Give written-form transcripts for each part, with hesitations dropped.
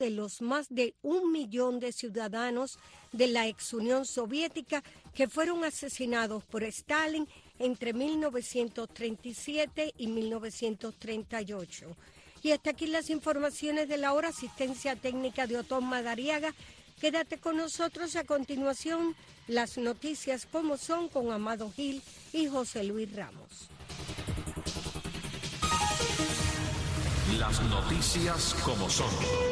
de los más de 1 millón de ciudadanos de la ex Unión Soviética que fueron asesinados por Stalin entre 1937 y 1938. Y hasta aquí las informaciones de la hora. Asistencia técnica de Otón Madariaga. Quédate con nosotros. A continuación, las noticias como son con Amado Gil y José Luis Ramos. Las noticias como son.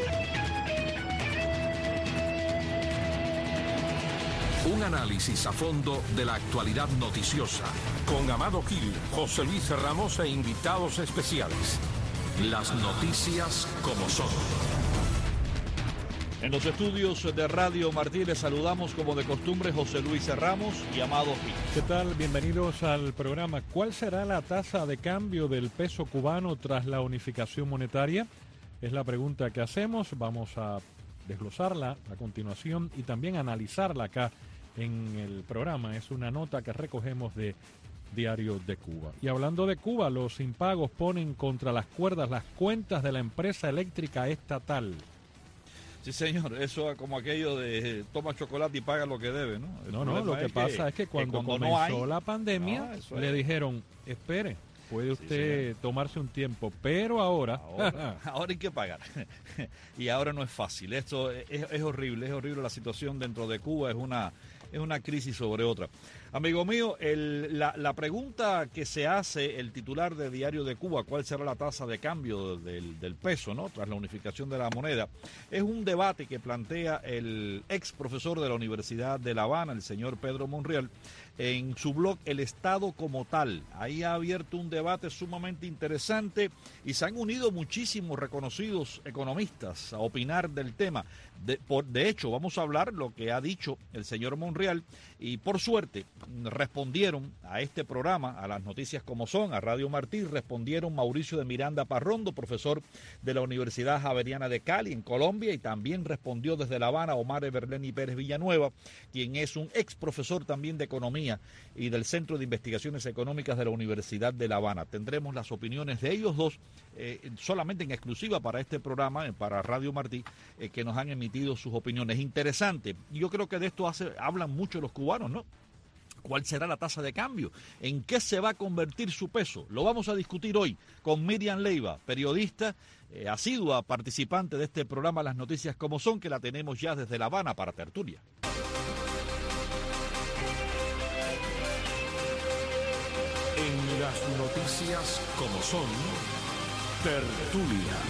Un análisis a fondo de la actualidad noticiosa. Con Amado Gil, José Luis Ramos e invitados especiales. Las noticias como son. En los estudios de Radio Martí les saludamos como de costumbre José Luis Ramos y Amado Gil. ¿Qué tal? Bienvenidos al programa. ¿Cuál será la tasa de cambio del peso cubano tras la unificación monetaria? Es la pregunta que hacemos. Vamos a desglosarla a continuación y también analizarla acá en el programa. Es una nota que recogemos de Diario de Cuba. Y hablando de Cuba, los impagos ponen contra las cuerdas las cuentas de la empresa eléctrica estatal. Sí, señor, eso es como aquello de toma chocolate y paga lo que debe, ¿no? No, lo que pasa es que cuando comenzó la pandemia le dijeron, espere, puede usted tomarse un tiempo, pero ahora hay que pagar. Y ahora no es fácil, esto es horrible la situación dentro de Cuba, es una crisis sobre otra. Amigo mío, la pregunta que se hace el titular de Diario de Cuba, ¿cuál será la tasa de cambio del peso, ¿no?, tras la unificación de la moneda? Es un debate que plantea el ex profesor de la Universidad de La Habana, el señor Pedro Monreal, en su blog El Estado como tal. Ahí ha abierto un debate sumamente interesante y se han unido muchísimos reconocidos economistas a opinar del tema. De hecho, vamos a hablar lo que ha dicho el señor Monreal y por suerte respondieron a este programa, a las noticias como son, a Radio Martí, respondieron Mauricio de Miranda Parrondo, profesor de la Universidad Javeriana de Cali en Colombia, y también respondió desde La Habana Omar Everleni Pérez Villanueva, quien es un ex profesor también de Economía y del Centro de Investigaciones Económicas de la Universidad de La Habana. Tendremos las opiniones de ellos dos solamente en exclusiva para este programa, para Radio Martí, que nos han emitido sus opiniones. Interesante. Yo creo que de esto hablan mucho los cubanos, ¿no? ¿Cuál será la tasa de cambio? ¿En qué se va a convertir su peso? Lo vamos a discutir hoy con Miriam Leiva, periodista, asidua participante de este programa Las Noticias como son, que la tenemos ya desde La Habana para Tertulia. En las noticias como son, Tertulia.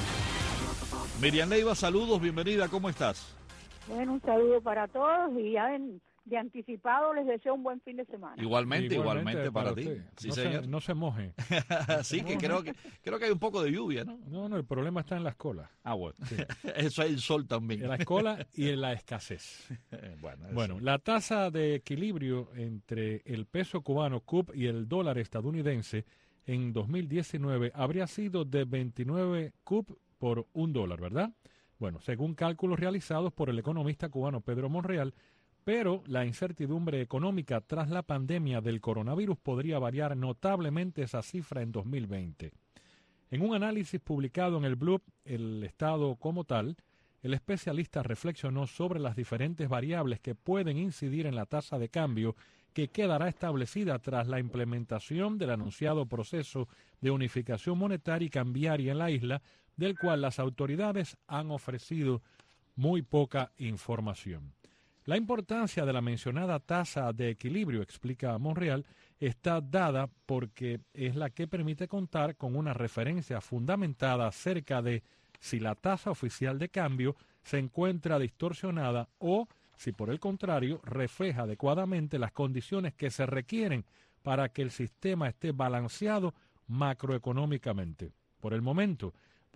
Miriam Leiva, saludos, bienvenida, ¿cómo estás? Bueno, un saludo para todos y ya de anticipado les deseo un buen fin de semana. Igualmente para ti. Sí, no señor. No se moje. Sí, que creo que hay un poco de lluvia, ¿no? No, el problema está en las colas. Ah, bueno. Sí. Eso hay el sol también. En la cola y en la escasez. Bueno, la tasa de equilibrio entre el peso cubano CUP y el dólar estadounidense en 2019 habría sido de 29 CUP por $1, ¿verdad? Bueno, según cálculos realizados por el economista cubano Pedro Monreal, pero la incertidumbre económica tras la pandemia del coronavirus podría variar notablemente esa cifra en 2020. En un análisis publicado en el blog El Estado como tal, el especialista reflexionó sobre las diferentes variables que pueden incidir en la tasa de cambio que quedará establecida tras la implementación del anunciado proceso de unificación monetaria y cambiaria en la isla, del cual las autoridades han ofrecido muy poca información. La importancia de la mencionada tasa de equilibrio, explica Monreal, está dada porque es la que permite contar con una referencia fundamentada acerca de si la tasa oficial de cambio se encuentra distorsionada o, si por el contrario, refleja adecuadamente las condiciones que se requieren para que el sistema esté balanceado macroeconómicamente. Por el momento,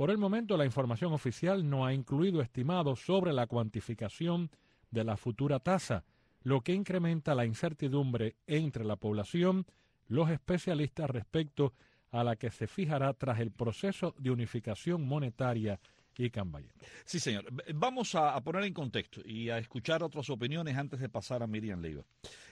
la información oficial no ha incluido estimados sobre la cuantificación de la futura tasa, lo que incrementa la incertidumbre entre la población, los especialistas respecto a la que se fijará tras el proceso de unificación monetaria y cambiaria. Sí, señor. Vamos a poner en contexto y a escuchar otras opiniones antes de pasar a Miriam Leiva.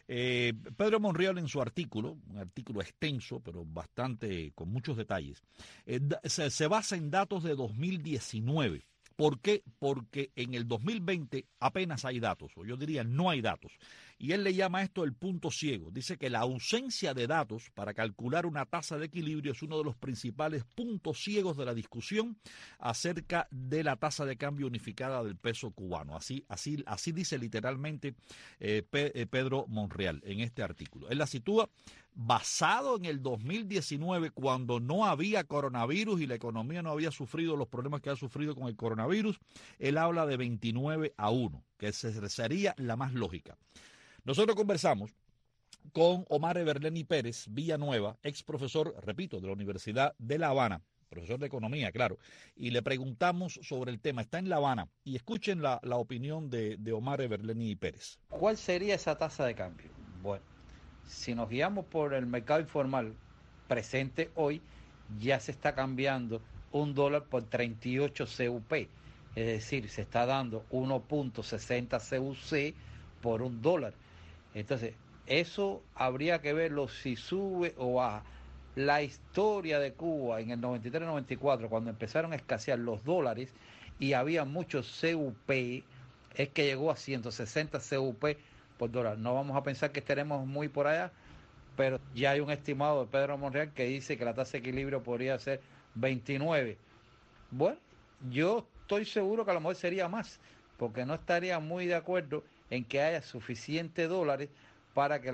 Pedro Monreal, en su artículo, un artículo extenso, pero bastante con muchos detalles, se basa en datos de 2019. ¿Por qué? Porque en el 2020 apenas hay datos, o yo diría no hay datos. Y él le llama esto el punto ciego. Dice que la ausencia de datos para calcular una tasa de equilibrio es uno de los principales puntos ciegos de la discusión acerca de la tasa de cambio unificada del peso cubano. Así dice literalmente Pedro Monreal en este artículo. Él la sitúa basado en el 2019, cuando no había coronavirus y la economía no había sufrido los problemas que ha sufrido con el coronavirus. Él habla de 29-1, que sería la más lógica. Nosotros conversamos con Omar Everleni Pérez Villanueva, ex profesor, repito, de la Universidad de La Habana, profesor de economía, claro, y le preguntamos sobre el tema. Está en La Habana, y escuchen la opinión de Omar Everleni Pérez. ¿Cuál sería esa tasa de cambio? Bueno, si nos guiamos por el mercado informal presente hoy, ya se está cambiando $1 por 38 CUP, es decir, se está dando 1.60 CUC por $1. Entonces, eso habría que verlo si sube o baja. La historia de Cuba en el 93-94, cuando empezaron a escasear los dólares y había muchos CUP, es que llegó a 160 CUP por dólar. No vamos a pensar que estaremos muy por allá, pero ya hay un estimado de Pedro Monreal que dice que la tasa de equilibrio podría ser 29. Bueno, yo estoy seguro que a lo mejor sería más, porque no estaría muy de acuerdo en que haya suficientes dólares para que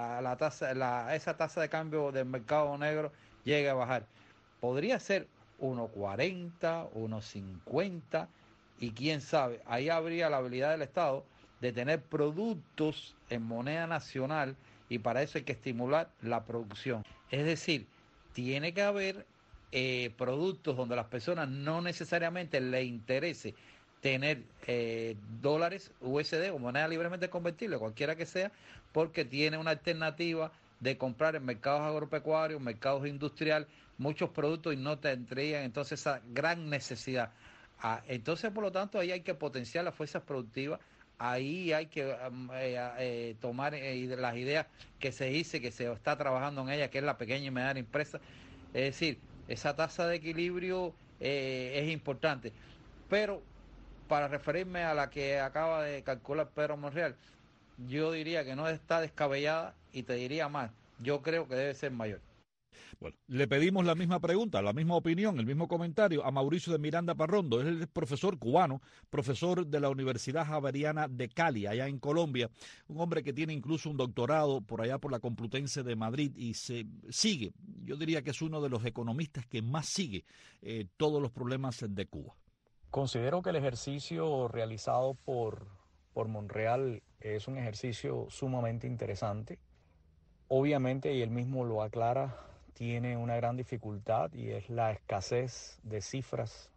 esa tasa de cambio del mercado negro llegue a bajar. Podría ser 1.40, 1.50 y quién sabe, ahí habría la habilidad del Estado de tener productos en moneda nacional y para eso hay que estimular la producción. Es decir, tiene que haber productos donde a las personas no necesariamente les interese tener dólares USD o moneda libremente convertible, cualquiera que sea, porque tiene una alternativa de comprar en mercados agropecuarios, mercados industriales, muchos productos y no tendrían entonces esa gran necesidad. Entonces, por lo tanto, ahí hay que potenciar las fuerzas productivas, ahí hay que tomar las ideas que se dice que se está trabajando en ellas, que es la pequeña y mediana empresa. Es decir, esa tasa de equilibrio es importante, pero para referirme a la que acaba de calcular Pedro Monreal, yo diría que no está descabellada y te diría más, yo creo que debe ser mayor. Bueno, le pedimos la misma pregunta, la misma opinión, el mismo comentario a Mauricio de Miranda Parrondo. Él es profesor cubano, profesor de la Universidad Javeriana de Cali, allá en Colombia, un hombre que tiene incluso un doctorado por allá por la Complutense de Madrid y se sigue, yo diría que es uno de los economistas que más sigue todos los problemas de Cuba. Considero que el ejercicio realizado por Monreal es un ejercicio sumamente interesante. Obviamente, y él mismo lo aclara, tiene una gran dificultad y es la escasez de cifras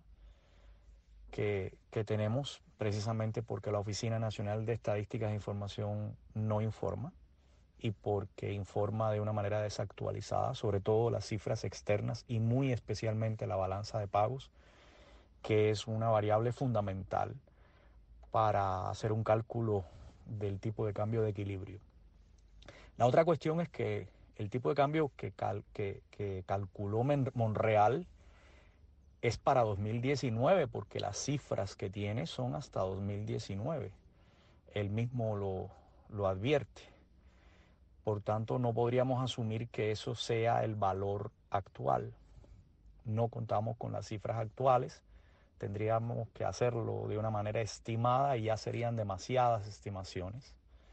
que tenemos, precisamente porque la Oficina Nacional de Estadísticas e Información no informa y porque informa de una manera desactualizada, sobre todo las cifras externas y muy especialmente la balanza de pagos, que es una variable fundamental para hacer un cálculo del tipo de cambio de equilibrio. La otra cuestión es que el tipo de cambio que calculó Monreal es para 2019, porque las cifras que tiene son hasta 2019. Él mismo lo advierte. Por tanto, no podríamos asumir que eso sea el valor actual. No contamos con las cifras actuales. Tendríamos que hacerlo de una manera estimada y ya serían demasiadas estimaciones.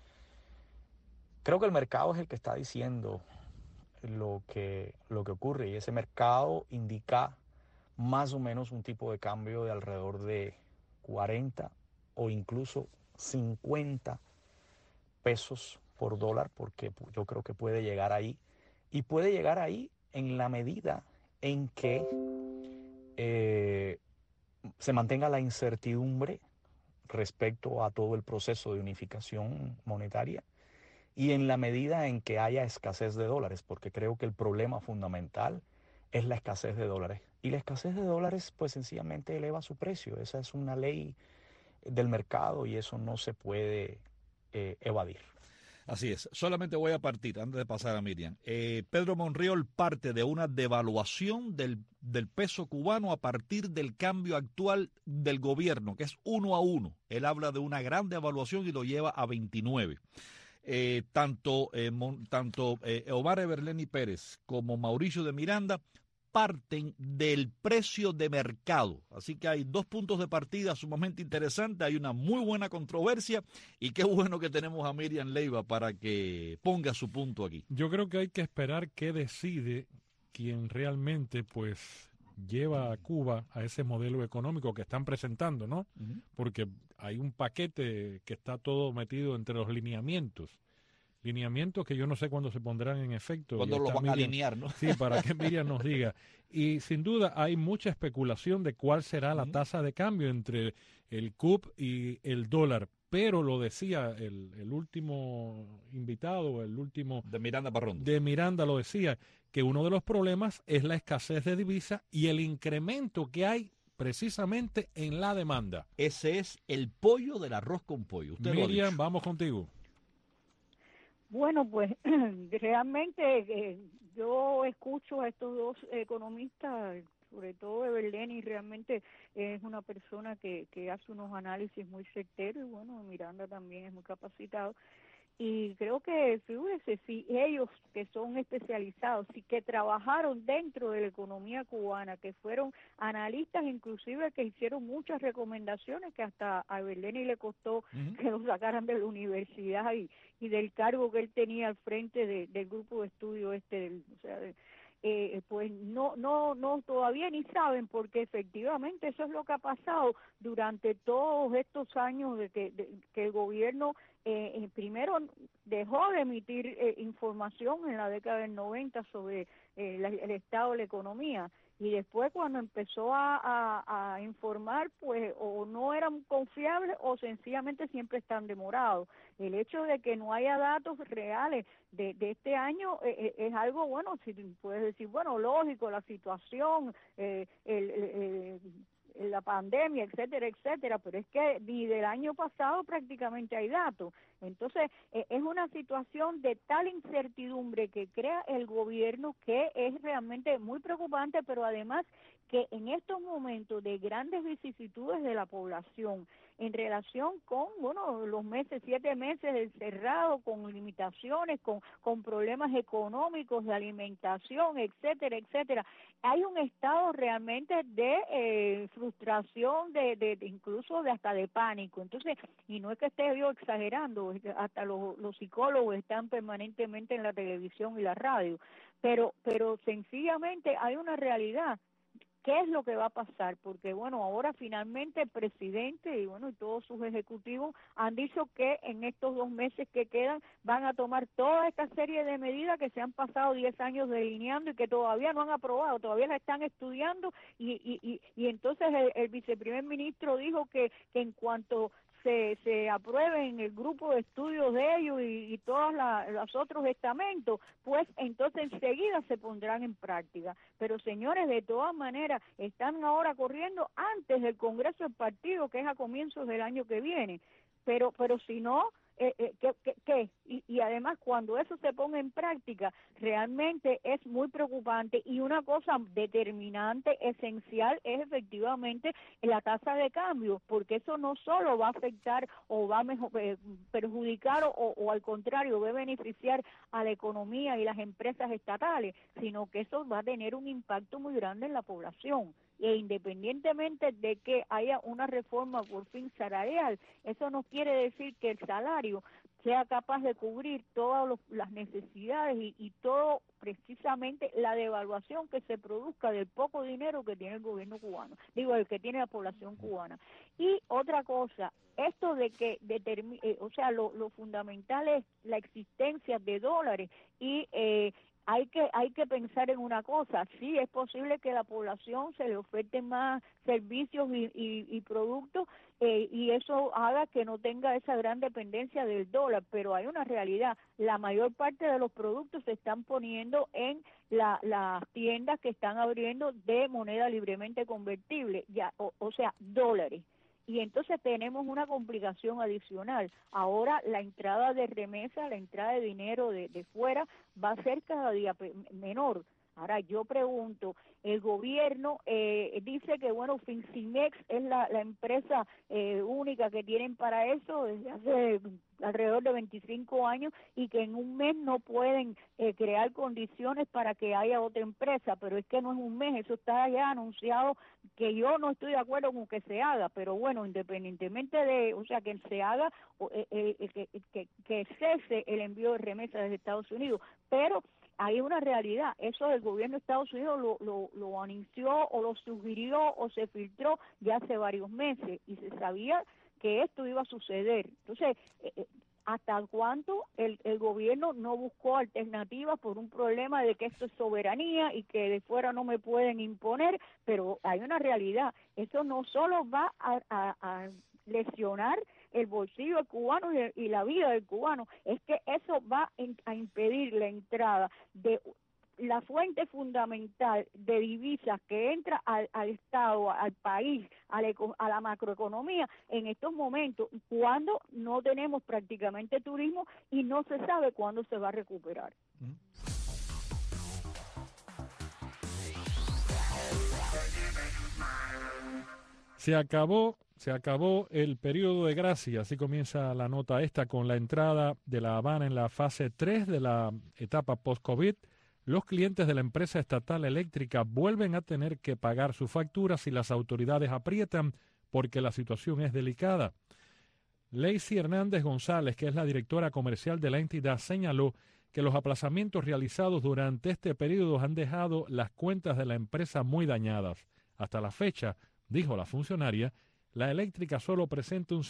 Creo que el mercado es el que está diciendo lo que ocurre y ese mercado indica más o menos un tipo de cambio de alrededor de 40 o incluso 50 pesos por dólar, porque yo creo que puede llegar ahí. Y puede llegar ahí en la medida en que se mantenga la incertidumbre respecto a todo el proceso de unificación monetaria y en la medida en que haya escasez de dólares, porque creo que el problema fundamental es la escasez de dólares. Y la escasez de dólares pues sencillamente eleva su precio. Esa es una ley del mercado y eso no se puede evadir. Así es. Solamente voy a partir, antes de pasar a Miriam. Pedro Monreal parte de una devaluación del peso cubano a partir del cambio actual del gobierno, que es 1-1. Él habla de una gran devaluación y lo lleva a 29. Tanto Omar Everleni Pérez como Mauricio de Miranda parten del precio de mercado. Así que hay dos puntos de partida sumamente interesantes, hay una muy buena controversia y qué bueno que tenemos a Miriam Leiva para que ponga su punto aquí. Yo creo que hay que esperar qué decide quien realmente pues lleva a Cuba a ese modelo económico que están presentando, ¿no? Uh-huh. Porque hay un paquete que está todo metido entre los lineamientos que yo no sé cuándo se pondrán en efecto. Cuándo los van a alinear, ¿no? Sí, para que Miriam nos diga. Y sin duda hay mucha especulación de cuál será la tasa de cambio entre el CUP y el dólar. Pero lo decía el último invitado, el último... De Miranda Parrondo. De Miranda lo decía, que uno de los problemas es la escasez de divisa y el incremento que hay precisamente en la demanda. Ese es el pollo del arroz con pollo. Usted Miriam, vamos contigo. Bueno, pues realmente yo escucho a estos dos economistas, sobre todo Everleni, realmente es una persona que hace unos análisis muy certeros, y bueno, Miranda también es muy capacitado. Y creo que, fíjese, si ellos que son especializados, y que trabajaron dentro de la economía cubana, que fueron analistas inclusive que hicieron muchas recomendaciones que hasta a Everleni le costó que lo sacaran de la universidad y del cargo que él tenía al frente del grupo de estudio pues no todavía ni saben, porque efectivamente eso es lo que ha pasado durante todos estos años de que el gobierno primero dejó de emitir información en la década del 90 sobre el estado de la economía, y después cuando empezó a informar, pues o no eran confiables o sencillamente siempre están demorados. El hecho de que no haya datos reales de este año es algo, bueno, si puedes decir, bueno, lógico, la situación, la pandemia, etcétera, etcétera, pero es que ni del año pasado prácticamente hay datos. Entonces, es una situación de tal incertidumbre que crea el gobierno que es realmente muy preocupante, pero además que en estos momentos de grandes vicisitudes de la población en relación con, bueno, los 7 meses encerrados, con limitaciones, con problemas económicos, de alimentación, etcétera, etcétera, hay un estado realmente de frustración, de incluso hasta de pánico. Entonces, y no es que esté yo exagerando, hasta los psicólogos están permanentemente en la televisión y la radio, pero sencillamente hay una realidad. ¿Qué es lo que va a pasar? Porque, bueno, ahora finalmente el presidente y, bueno, y todos sus ejecutivos han dicho que en estos 2 meses que quedan van a tomar toda esta serie de medidas que se han pasado 10 años delineando y que todavía no han aprobado, todavía la están estudiando, y entonces el viceprimer ministro dijo que en cuanto se aprueben el grupo de estudios de ellos y todos los otros estamentos, pues entonces enseguida se pondrán en práctica. Pero señores, de todas maneras, están ahora corriendo antes del Congreso del Partido, que es a comienzos del año que viene. Pero si no, ¿qué? Y además, cuando eso se ponga en práctica, realmente es muy preocupante, y una cosa determinante, esencial, es efectivamente la tasa de cambio, porque eso no solo va a afectar o va a perjudicar o al contrario, va a beneficiar a la economía y las empresas estatales, sino que eso va a tener un impacto muy grande en la población. E independientemente de que haya una reforma por fin salarial, eso no quiere decir que el salario sea capaz de cubrir todas las necesidades y todo, precisamente la devaluación que se produzca del poco dinero que tiene el gobierno cubano, el que tiene la población cubana. Y otra cosa, esto de que lo fundamental es la existencia de dólares y hay que pensar en una cosa. Sí, es posible que a la población se le oferten más servicios y productos y eso haga que no tenga esa gran dependencia del dólar, pero hay una realidad. La mayor parte de los productos se están poniendo en las tiendas que están abriendo de moneda libremente convertible, o sea, dólares. Y entonces tenemos una complicación adicional. Ahora la entrada de remesa, la entrada de dinero de fuera va a ser cada día menor. Ahora yo pregunto, el gobierno dice que bueno, Fincimex es la empresa única que tienen para eso desde hace alrededor de 25 años y que en un mes no pueden crear condiciones para que haya otra empresa, pero es que no es un mes, eso está ya anunciado, que yo no estoy de acuerdo con que se haga, pero bueno, independientemente de, o sea, que se haga, que cese el envío de remesas desde Estados Unidos, pero hay una realidad, eso del gobierno de Estados Unidos lo anunció o lo sugirió o se filtró ya hace varios meses y se sabía que esto iba a suceder. Entonces, ¿hasta cuánto el gobierno no buscó alternativas por un problema de que esto es soberanía y que de fuera no me pueden imponer? Pero hay una realidad, eso no solo va a lesionar el bolsillo del cubano y la vida del cubano, es que eso va a impedir la entrada de la fuente fundamental de divisas que entra al Estado, al país, a la macroeconomía en estos momentos, cuando no tenemos prácticamente turismo y no se sabe cuándo se va a recuperar. Se acabó el periodo de gracia, así comienza la nota esta, con la entrada de La Habana en la fase 3 de la etapa post-COVID. Los clientes de la empresa estatal eléctrica vuelven a tener que pagar sus facturas si las autoridades aprietan porque la situación es delicada. Lacey Hernández González, que es la directora comercial de la entidad, señaló que los aplazamientos realizados durante este periodo han dejado las cuentas de la empresa muy dañadas. Hasta la fecha, dijo la funcionaria, la eléctrica solo presenta un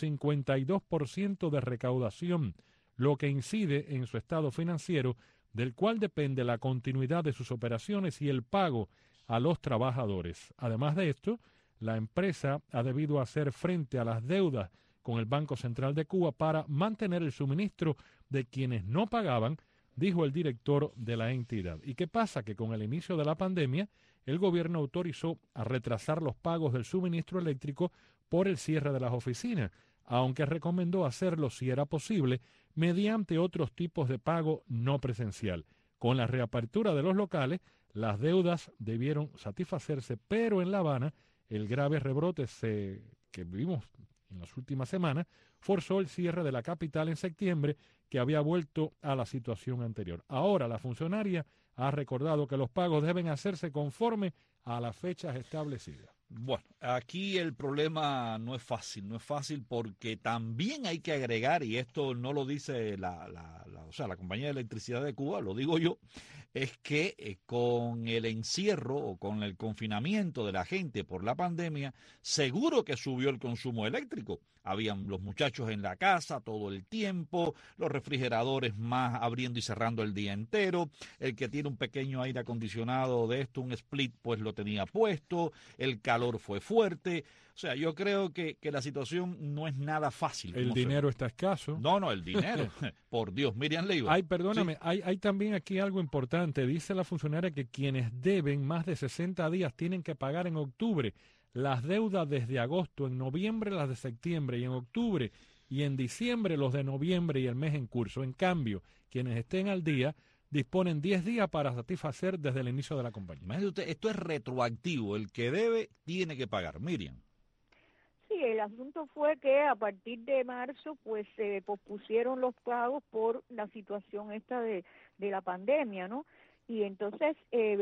52% de recaudación, lo que incide en su estado financiero, del cual depende la continuidad de sus operaciones y el pago a los trabajadores. Además de esto, la empresa ha debido hacer frente a las deudas con el Banco Central de Cuba para mantener el suministro de quienes no pagaban, dijo el director de la entidad. ¿Y qué pasa? Que con el inicio de la pandemia, el gobierno autorizó a retrasar los pagos del suministro eléctrico por el cierre de las oficinas, aunque recomendó hacerlo, si era posible, mediante otros tipos de pago no presencial. Con la reapertura de los locales, las deudas debieron satisfacerse, pero en La Habana, el grave rebrote que vivimos en las últimas semanas forzó el cierre de la capital en septiembre, que había vuelto a la situación anterior. Ahora la funcionaria ha recordado que los pagos deben hacerse conforme a las fechas establecidas. Bueno, aquí el problema no es fácil porque también hay que agregar, y esto no lo dice la Compañía de Electricidad de Cuba, lo digo yo, es que con el encierro o con el confinamiento de la gente por la pandemia, seguro que subió el consumo eléctrico. Habían los muchachos en la casa todo el tiempo, los refrigeradores más abriendo y cerrando el día entero, el que tiene un pequeño aire acondicionado de esto, un split, pues lo tenía puesto, el calor fue fuerte. O sea, yo creo que la situación no es nada fácil. El dinero está escaso. No, el dinero. Por Dios, Miriam Leiva. Ay, perdóname, Sí. hay también aquí algo importante. Dice la funcionaria que quienes deben más de 60 días tienen que pagar en octubre las deudas desde agosto, en noviembre las de septiembre y en octubre y en diciembre los de noviembre y el mes en curso. En cambio, quienes estén al día disponen 10 días para satisfacer desde el inicio de la compañía. Imagínate usted, esto es retroactivo. El que debe tiene que pagar. Miriam. Sí, el asunto fue que a partir de marzo pues se pospusieron los pagos por la situación esta de la pandemia, ¿no? Y entonces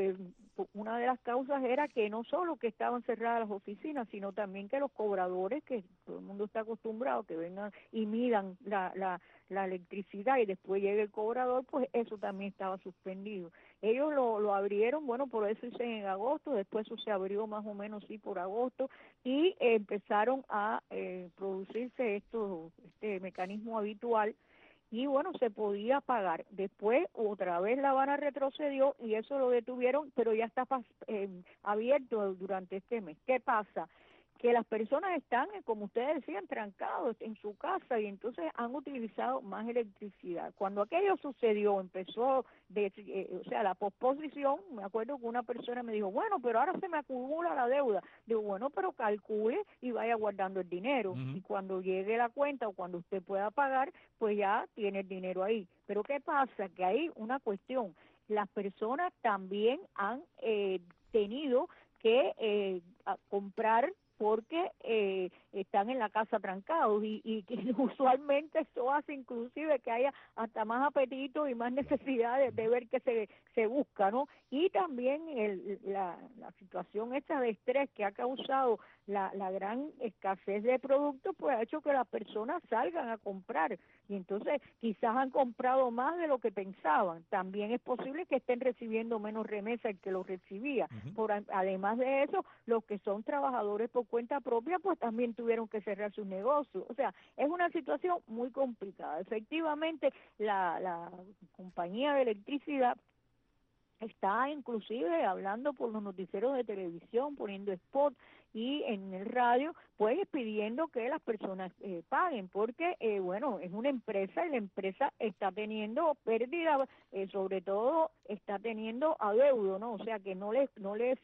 una de las causas era que no solo que estaban cerradas las oficinas, sino también que los cobradores, que todo el mundo está acostumbrado, que vengan y midan la electricidad y después llegue el cobrador, pues eso también estaba suspendido. Ellos lo abrieron, bueno, por eso hice en agosto, después eso se abrió más o menos sí por agosto y empezaron a producirse este mecanismo habitual. Y bueno, se podía pagar. Después otra vez La Habana retrocedió y eso lo detuvieron, pero ya está abierto durante este mes. ¿Qué pasa? que las personas están, como ustedes decían, trancados en su casa y entonces han utilizado más electricidad. Cuando aquello sucedió, empezó, la posposición, me acuerdo que una persona me dijo, bueno, pero ahora se me acumula la deuda. Digo, bueno, pero calcule y vaya guardando el dinero. Y cuando llegue la cuenta o cuando usted pueda pagar, pues ya tiene el dinero ahí. Pero ¿qué pasa? Que hay una cuestión. Las personas también han tenido que comprar porque están en la casa trancados y que usualmente esto hace inclusive que haya hasta más apetito y más necesidad de ver que se busca, ¿no? Y también la situación esta de estrés que ha causado la gran escasez de productos, pues ha hecho que las personas salgan a comprar y entonces quizás han comprado más de lo que pensaban. También es posible que estén recibiendo menos remesas que lo recibía. Además de eso, los que son trabajadores por cuenta propia, pues también tuvieron que cerrar sus negocios. O sea, es una situación muy complicada. Efectivamente, la compañía de electricidad está inclusive hablando por los noticieros de televisión, poniendo spot y en el radio, pues pidiendo que las personas paguen, porque, bueno, es una empresa y la empresa está teniendo pérdida, sobre todo está teniendo adeudo, ¿no? O sea, que no les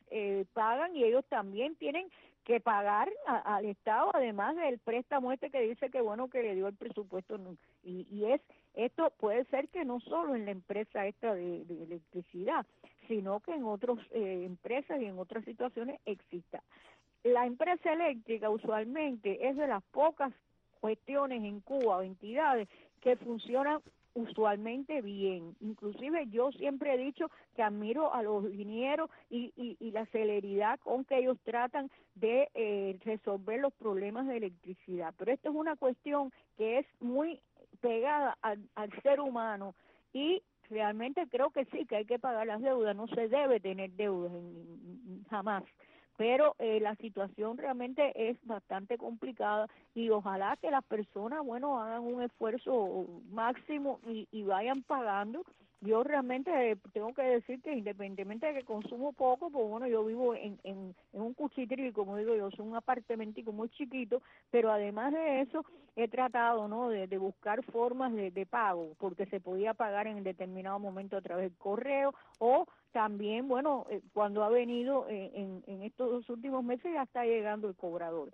pagan y ellos también tienen que pagar al Estado, además del préstamo que dice que, bueno, que le dio el presupuesto, y esto puede ser que no solo en la empresa esta de electricidad, sino que en otras empresas y en otras situaciones exista. La empresa eléctrica usualmente es de las pocas cuestiones en Cuba o entidades que funcionan usualmente bien. Inclusive yo siempre he dicho que admiro a los ingenieros y la celeridad con que ellos tratan de resolver los problemas de electricidad. Pero esto es una cuestión que es muy pegada al ser humano y realmente creo que sí, que hay que pagar las deudas, no se debe tener deudas jamás. Pero la situación realmente es bastante complicada y ojalá que las personas, bueno, hagan un esfuerzo máximo y vayan pagando. Yo realmente tengo que decir que independientemente de que consumo poco, pues bueno, yo vivo en un cuchitril, como digo yo, soy un apartamentico muy chiquito, pero además de eso he tratado, ¿no?, de buscar formas de pago, porque se podía pagar en determinado momento a través del correo o también, bueno, cuando ha venido en estos 2 últimos meses ya está llegando el cobrador.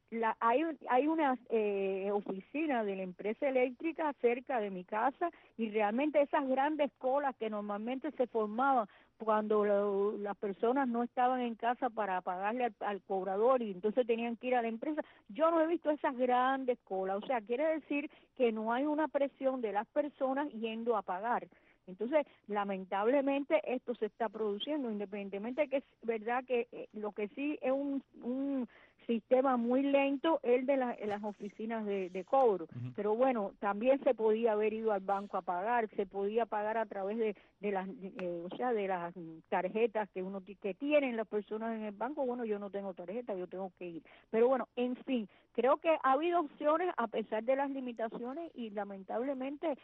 Hay una oficina de la empresa eléctrica cerca de mi casa y realmente esas grandes colas que normalmente se formaban cuando las personas no estaban en casa para pagarle al cobrador y entonces tenían que ir a la empresa, yo no he visto esas grandes colas. O sea, quiere decir que no hay una presión de las personas yendo a pagar. Entonces, lamentablemente esto se está produciendo, independientemente de que es verdad que lo que sí es un sistema muy lento el de las oficinas de cobro, pero bueno, también se podía haber ido al banco a pagar, se podía pagar a través de las de las tarjetas que tienen las personas en el banco. Bueno, yo no tengo tarjeta, yo tengo que ir, pero bueno, en fin, creo que ha habido opciones a pesar de las limitaciones y lamentablemente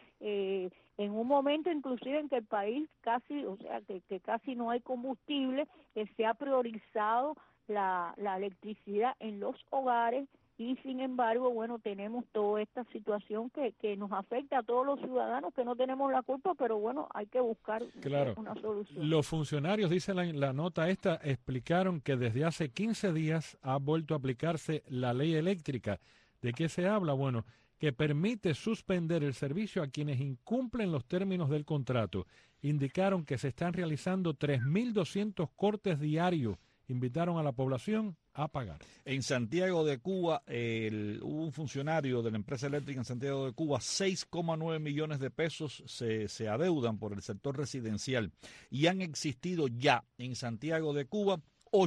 en un momento inclusive en que el país casi, que casi no hay combustible, que se ha priorizado la electricidad en los hogares y sin embargo, bueno, tenemos toda esta situación que nos afecta a todos los ciudadanos que no tenemos la culpa, pero bueno, hay que buscar una solución. Los funcionarios, dice la nota esta, explicaron que desde hace 15 días ha vuelto a aplicarse la ley eléctrica. ¿De qué se habla? Bueno, que permite suspender el servicio a quienes incumplen los términos del contrato. Indicaron que se están realizando 3.200 cortes diarios. Invitaron a la población a pagar. En Santiago de Cuba, hubo un funcionario de la empresa eléctrica en Santiago de Cuba, 6,9 millones de pesos se adeudan por el sector residencial y han existido ya en Santiago de Cuba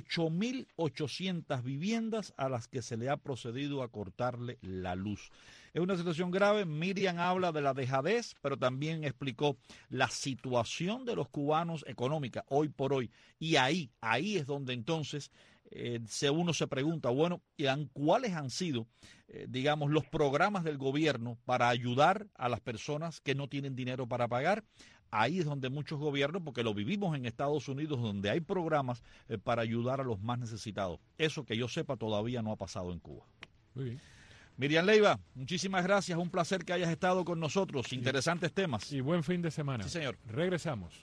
8.800 viviendas a las que se le ha procedido a cortarle la luz. Es una situación grave. Miriam habla de la dejadez, pero también explicó la situación de los cubanos económica hoy por hoy. Y ahí es donde entonces uno se pregunta, bueno, ¿cuáles han sido, digamos, los programas del gobierno para ayudar a las personas que no tienen dinero para pagar? Ahí es donde muchos gobiernos, porque lo vivimos en Estados Unidos, donde hay programas para ayudar a los más necesitados. Eso que yo sepa todavía no ha pasado en Cuba. Muy bien. Miriam Leiva, muchísimas gracias. Un placer que hayas estado con nosotros. Interesantes temas. Y buen fin de semana. Sí, señor. Regresamos.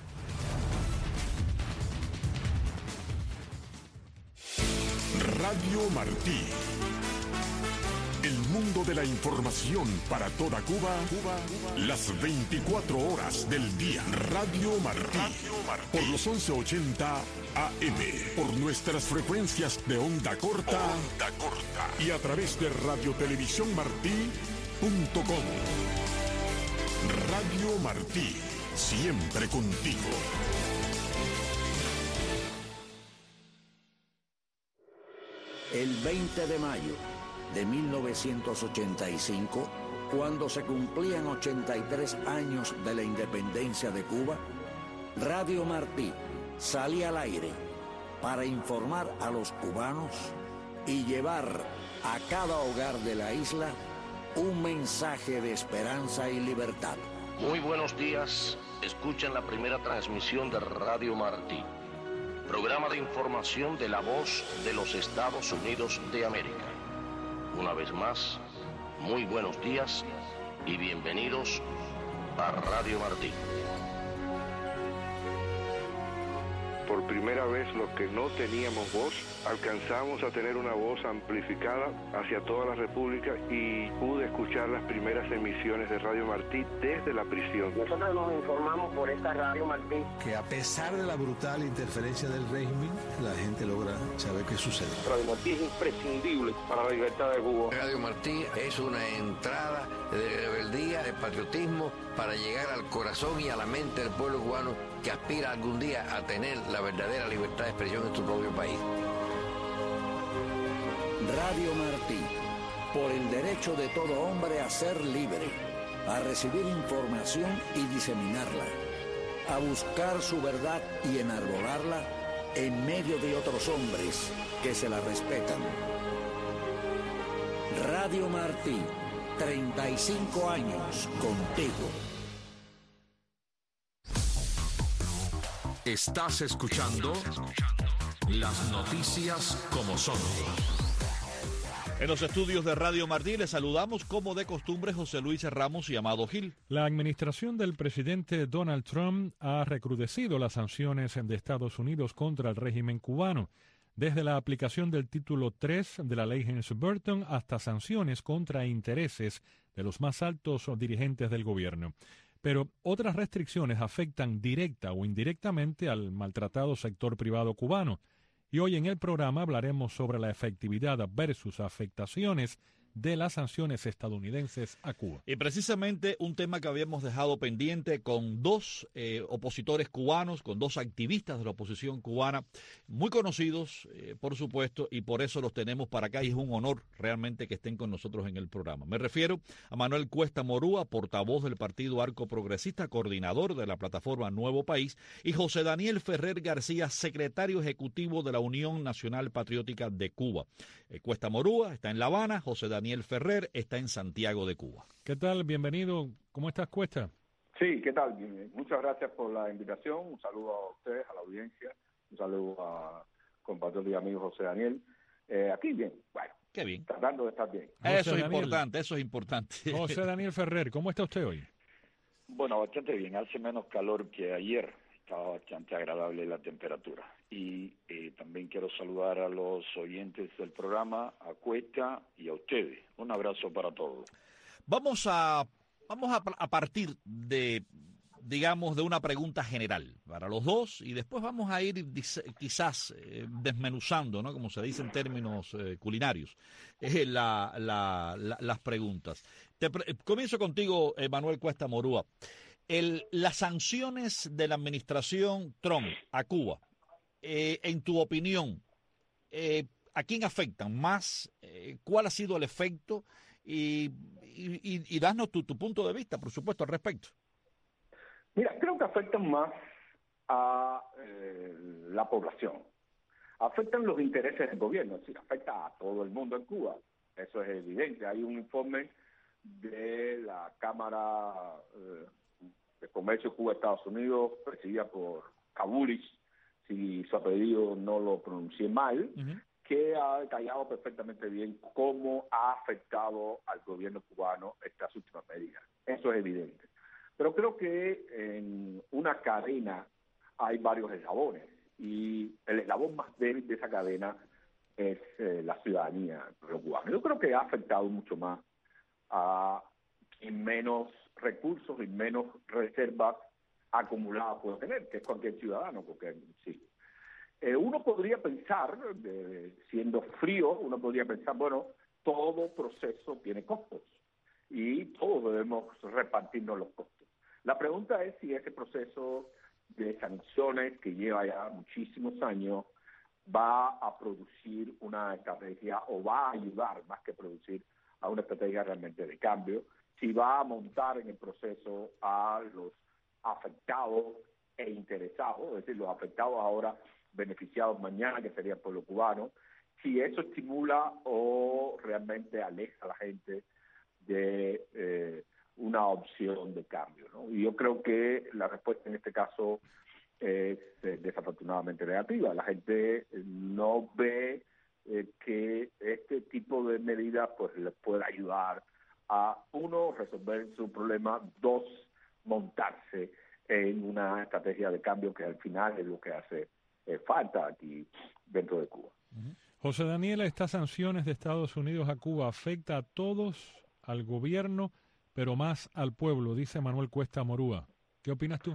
Radio Martí. El mundo de la información para toda Cuba, las 24 horas del día. Radio Martí, por los 1180 AM, por nuestras frecuencias de onda corta, y a través de radiotelevisiónmartí.com. Radio Martí, siempre contigo. El 20 de mayo de 1985, cuando se cumplían 83 años de la independencia de Cuba, Radio Martí salía al aire para informar a los cubanos y llevar a cada hogar de la isla un mensaje de esperanza y libertad. Muy buenos días, escuchan la primera transmisión de Radio Martí, programa de información de la voz de los Estados Unidos de América. Una vez más, muy buenos días y bienvenidos a Radio Martí. Por primera vez, los que no teníamos voz, alcanzamos a tener una voz amplificada hacia toda la República y pude escuchar las primeras emisiones de Radio Martí desde la prisión. Nosotros nos informamos por esta Radio Martí. Que a pesar de la brutal interferencia del régimen, la gente logra saber qué sucede. Radio Martí es imprescindible para la libertad de Cuba. Radio Martí es una entrada de rebeldía, de patriotismo, para llegar al corazón y a la mente del pueblo cubano que aspira algún día a tener la verdadera libertad de expresión en su propio país. Radio Martí, por el derecho de todo hombre a ser libre, a recibir información y diseminarla, a buscar su verdad y enarbolarla en medio de otros hombres que se la respetan. Radio Martí, 35 años contigo. Estás escuchando las noticias como son. En los estudios de Radio Martí les saludamos como de costumbre José Luis Ramos y Amado Gil. La administración del presidente Donald Trump ha recrudecido las sanciones de Estados Unidos contra el régimen cubano, desde la aplicación del título 3 de la ley Helms-Burton hasta sanciones contra intereses de los más altos dirigentes del gobierno. Pero otras restricciones afectan directa o indirectamente al maltratado sector privado cubano. Y hoy en el programa hablaremos sobre la efectividad versus afectaciones de las sanciones estadounidenses a Cuba. Y precisamente un tema que habíamos dejado pendiente con dos opositores cubanos, con dos activistas de la oposición cubana, muy conocidos, por supuesto, y por eso los tenemos para acá y es un honor realmente que estén con nosotros en el programa. Me refiero a Manuel Cuesta Morúa, portavoz del Partido Arco Progresista, coordinador de la plataforma Nuevo País, y José Daniel Ferrer García, secretario ejecutivo de la Unión Nacional Patriótica de Cuba. Cuesta Morúa está en La Habana, José Daniel Ferrer está en Santiago de Cuba. ¿Qué tal? Bienvenido. ¿Cómo estás, Cuesta? Sí, ¿qué tal? Muchas gracias por la invitación. Un saludo a ustedes, a la audiencia. Un saludo a compatriota y amigo José Daniel. Aquí bien, bueno. Qué bien. Tratando de estar bien. Eso es importante, eso es importante. José Daniel Ferrer, ¿cómo está usted hoy? Bueno, bastante bien. Hace menos calor que ayer. Estaba bastante agradable la temperatura. Y también quiero saludar a los oyentes del programa, a Cuesta y a ustedes. Un abrazo para todos. Vamos a partir de, digamos, de una pregunta general para los dos y después vamos a ir quizás desmenuzando, ¿no? Como se dice en términos culinarios, las preguntas. Comienzo contigo, Manuel Cuesta Morúa. Las sanciones de la administración Trump a Cuba, en tu opinión, ¿a quién afectan más? ¿Cuál ha sido el efecto? Y danos tu punto de vista, por supuesto, al respecto. Mira, creo que afectan más a la población, afectan los intereses del gobierno, es decir, afecta a todo el mundo en Cuba. Eso es evidente. Hay un informe de la Cámara de Comercio Cuba-Estados Unidos, presidida por Kabulich, si su apellido no lo pronuncié mal, que ha detallado perfectamente bien cómo ha afectado al gobierno cubano estas últimas medidas. Eso es evidente. Pero creo que en una cadena hay varios eslabones, y el eslabón más débil de esa cadena es la ciudadanía cubana. Yo creo que ha afectado mucho más a quien menos recursos y menos reservas acumuladas puede tener, que es cualquier ciudadano, porque sí. Uno podría pensar, siendo frío, uno podría pensar, bueno, todo proceso tiene costos y todos debemos repartirnos los costos. La pregunta es si ese proceso de sanciones que lleva ya muchísimos años va a producir una estrategia, o va a ayudar más que producir a una estrategia realmente de cambio, si va a montar en el proceso a los afectados e interesados, es decir, los afectados ahora, beneficiados mañana, que sería el pueblo cubano, si eso estimula o realmente aleja a la gente de una opción de cambio, ¿no? Y yo creo que la respuesta en este caso es desafortunadamente negativa. La gente no ve que este tipo de medidas pues les puede ayudar a, uno, resolver su problema, dos, montarse en una estrategia de cambio que al final es lo que hace falta aquí dentro de Cuba. José Daniel, estas sanciones de Estados Unidos a Cuba afecta a todos, al gobierno, pero más al pueblo, dice Manuel Cuesta Morúa. ¿Qué opinas tú?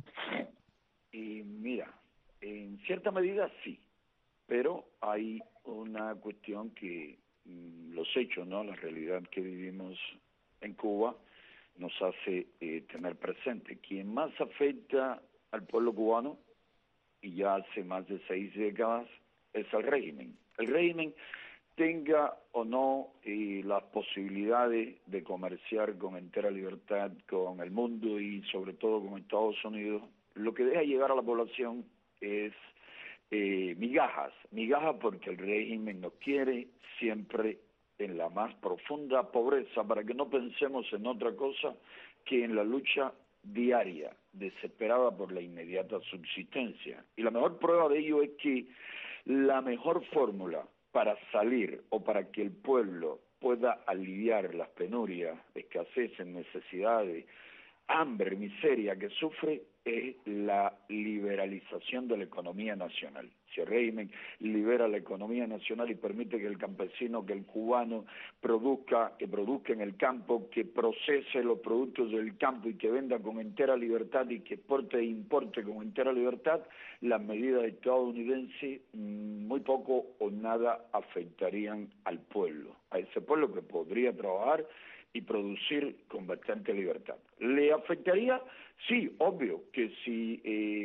Y mira, en cierta medida sí, pero hay una cuestión que los hechos, ¿no? La realidad que vivimos en Cuba nos hace tener presente. Quien más afecta al pueblo cubano, y ya hace más de 6 décadas, es el régimen. El régimen tenga o no las posibilidades de comerciar con entera libertad con el mundo y sobre todo con Estados Unidos, lo que deja llegar a la población es migajas porque el régimen nos quiere siempre en la más profunda pobreza, para que no pensemos en otra cosa que en la lucha diaria, desesperada por la inmediata subsistencia. Y la mejor prueba de ello es que la mejor fórmula para salir o para que el pueblo pueda aliviar las penurias, escasez, necesidades, hambre, miseria que sufre, es la liberalización de la economía nacional. Si el régimen libera la economía nacional y permite que el campesino, que el cubano produzca en el campo, que procese los productos del campo y que venda con entera libertad y que exporte e importe con entera libertad, las medidas estadounidenses muy poco o nada afectarían al pueblo, a ese pueblo que podría trabajar y producir con bastante libertad. ¿Le afectaría? Sí, obvio que sí,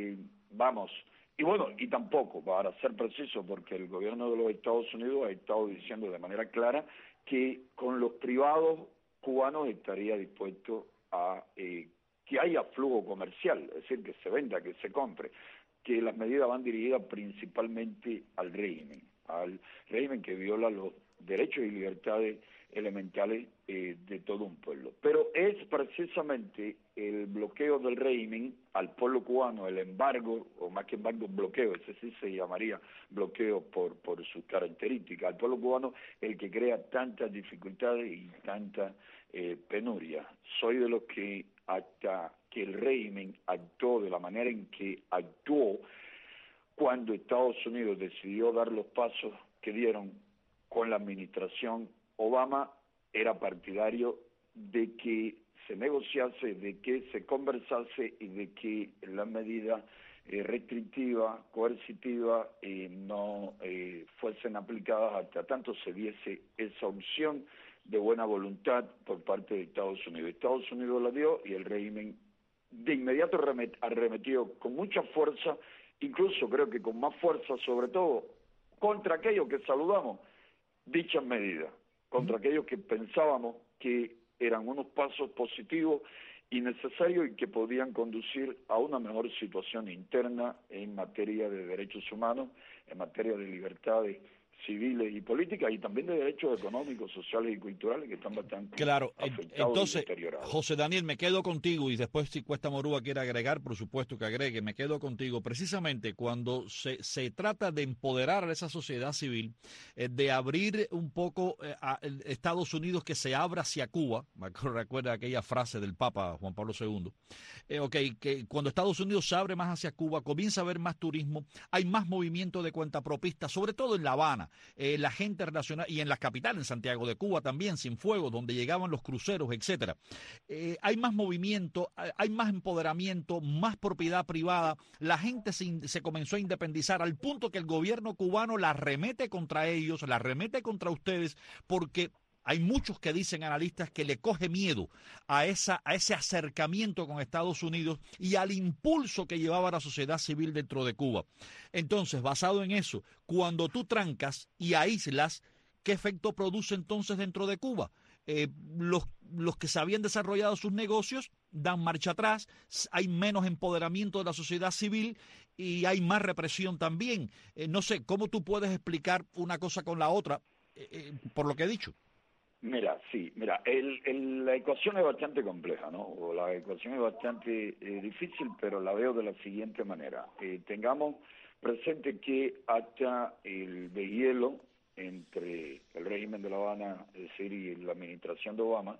y bueno, y tampoco, para ser preciso, porque el gobierno de los Estados Unidos ha estado diciendo de manera clara que con los privados cubanos estaría dispuesto a que haya flujo comercial, es decir, que se venda, que se compre, que las medidas van dirigidas principalmente al régimen que viola los derechos y libertades elementales de todo un pueblo. Pero es precisamente el bloqueo del régimen al pueblo cubano, el embargo, o más que embargo, bloqueo, ese sí se llamaría bloqueo por sus características, al pueblo cubano el que crea tantas dificultades y tanta penuria. Soy de los que hasta que el régimen actuó de la manera en que actuó cuando Estados Unidos decidió dar los pasos que dieron con la administración Obama, era partidario de que se negociase, de que se conversase y de que la medida restrictiva, coercitiva, no fuesen aplicadas hasta tanto se diese esa opción de buena voluntad por parte de Estados Unidos. Estados Unidos la dio y el régimen de inmediato arremetió con mucha fuerza, incluso creo que con más fuerza, sobre todo contra aquellos que saludamos dichas medidas, contra aquellos que pensábamos que eran unos pasos positivos innecesarios y que podían conducir a una mejor situación interna en materia de derechos humanos, en materia de libertades civiles y políticas y también de derechos económicos, sociales y culturales que están bastante afectados. Entonces, y deteriorados. José Daniel, me quedo contigo y después si Cuesta Morúa quiere agregar, por supuesto que agregue, me quedo contigo. Precisamente cuando se trata de empoderar a esa sociedad civil, de abrir un poco a Estados Unidos que se abra hacia Cuba, me recuerda aquella frase del Papa Juan Pablo II, que cuando Estados Unidos se abre más hacia Cuba, comienza a haber más turismo, hay más movimiento de cuentapropistas, sobre todo en La Habana. La gente relacionada, y en las capitales, en Santiago de Cuba también, Cienfuegos, donde llegaban los cruceros, etcétera. Hay más movimiento, hay más empoderamiento, más propiedad privada, la gente se comenzó a independizar al punto que el gobierno cubano la remete contra ellos, la remete contra ustedes, porque hay muchos que dicen, analistas, que le coge miedo a ese acercamiento con Estados Unidos y al impulso que llevaba la sociedad civil dentro de Cuba. Entonces, basado en eso, cuando tú trancas y aíslas, ¿qué efecto produce entonces dentro de Cuba? Los que se habían desarrollado sus negocios dan marcha atrás, hay menos empoderamiento de la sociedad civil y hay más represión también. No sé, ¿cómo tú puedes explicar una cosa con la otra por lo que he dicho? Mira, la ecuación es bastante compleja, ¿no? O la ecuación es bastante difícil, pero la veo de la siguiente manera. Tengamos presente que hasta el deshielo entre el régimen de La Habana, es decir, y la administración de Obama,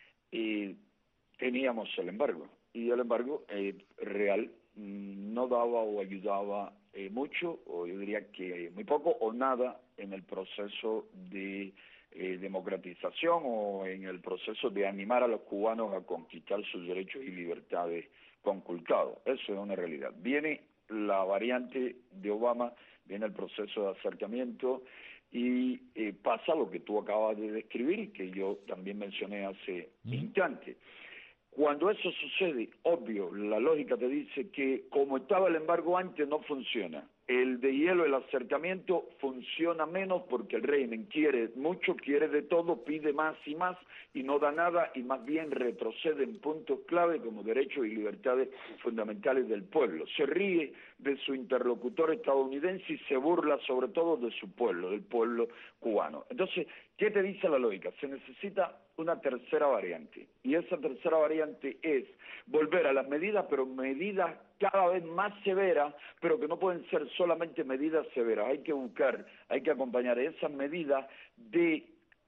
teníamos el embargo. Y el embargo real no daba o ayudaba mucho, o yo diría que muy poco o nada en el proceso de democratización o en el proceso de animar a los cubanos a conquistar sus derechos y libertades conculcados. Eso es una realidad. Viene la variante de Obama, viene el proceso de acercamiento y pasa lo que tú acabas de describir y que yo también mencioné hace instantes. Cuando eso sucede, obvio, la lógica te dice que como estaba el embargo antes no funciona. El deshielo, el acercamiento funciona menos porque el régimen quiere mucho, quiere de todo, pide más y no da nada y más bien retrocede en puntos clave como derechos y libertades fundamentales del pueblo. Se ríe de su interlocutor estadounidense y se burla sobre todo de su pueblo, del pueblo cubano. Entonces, ¿qué te dice la lógica? Se necesita una tercera variante y esa tercera variante es volver a las medidas, pero medidas cada vez más severas, pero que no pueden ser solamente medidas severas. Hay que buscar, hay que acompañar esas medidas de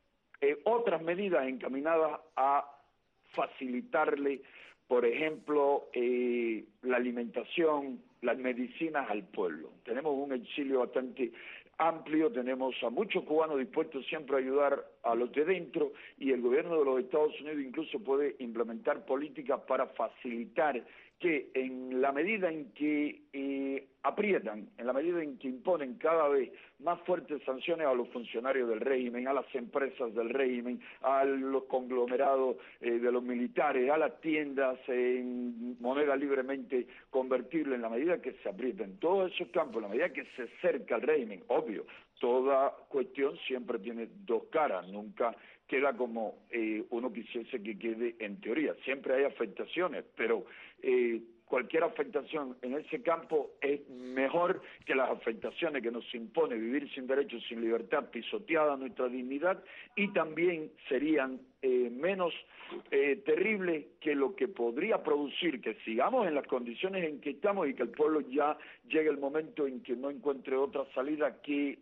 otras medidas encaminadas a facilitarle, por ejemplo, la alimentación, las medicinas al pueblo. Tenemos un exilio bastante amplio, tenemos a muchos cubanos dispuestos siempre a ayudar a los de dentro y el gobierno de los Estados Unidos incluso puede implementar políticas para facilitar que en la medida en que aprietan, en la medida en que imponen cada vez más fuertes sanciones a los funcionarios del régimen, a las empresas del régimen, a los conglomerados de los militares, a las tiendas en moneda libremente convertible, en la medida que se aprieten todos esos campos, en la medida que se acerca al régimen, obvio, toda cuestión siempre tiene dos caras, nunca queda como uno quisiese que quede en teoría. Siempre hay afectaciones, pero cualquier afectación en ese campo es mejor que las afectaciones que nos impone vivir sin derechos, sin libertad, pisoteada nuestra dignidad, y también serían menos terribles que lo que podría producir que sigamos en las condiciones en que estamos y que el pueblo ya llegue el momento en que no encuentre otra salida que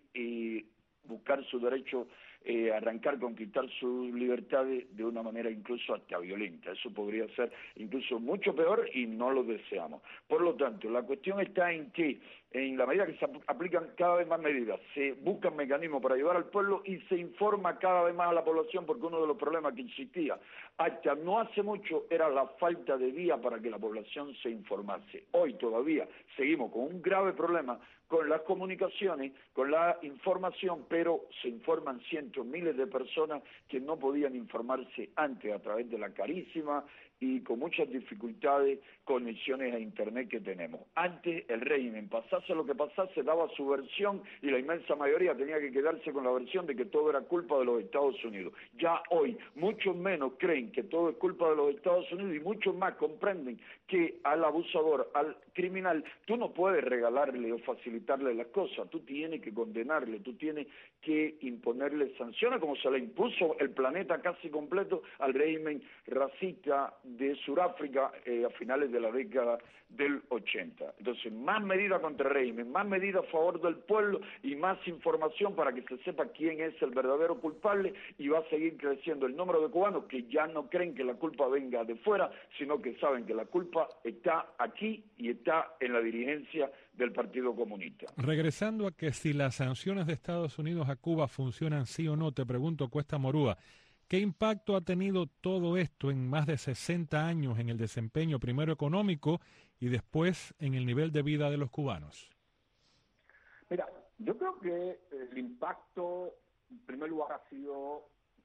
buscar su derecho, arrancar, conquistar sus libertades de una manera incluso hasta violenta. Eso podría ser incluso mucho peor y no lo deseamos. Por lo tanto, la cuestión está en que en la medida que se aplican cada vez más medidas, se buscan mecanismos para ayudar al pueblo y se informa cada vez más a la población, porque uno de los problemas que existía hasta no hace mucho era la falta de vía para que la población se informase. Hoy todavía seguimos con un grave problema con las comunicaciones, con la información, pero se informan cientos, miles de personas que no podían informarse antes a través de la carísima y con muchas dificultades conexiones a Internet que tenemos. Antes el régimen pasaba pasase lo que pasase, daba su versión y la inmensa mayoría tenía que quedarse con la versión de que todo era culpa de los Estados Unidos. Ya hoy, muchos menos creen que todo es culpa de los Estados Unidos y muchos más comprenden que al abusador, al criminal, tú no puedes regalarle o facilitarle las cosas, tú tienes que condenarle, tú tienes que imponerle sanciones como se le impuso el planeta casi completo al régimen racista de Sudáfrica a finales de la década del 80. Entonces, más medidas contra el régimen, más medidas a favor del pueblo y más información para que se sepa quién es el verdadero culpable, y va a seguir creciendo el número de cubanos que ya no creen que la culpa venga de fuera, sino que saben que la culpa está aquí y está en la dirigencia del Partido Comunista. Regresando a que si las sanciones de Estados Unidos a Cuba funcionan sí o no, te pregunto, Cuesta Morúa, ¿qué impacto ha tenido todo esto en más de 60 años en el desempeño primero económico y después en el nivel de vida de los cubanos? Mira, yo creo que el impacto, en primer lugar, ha sido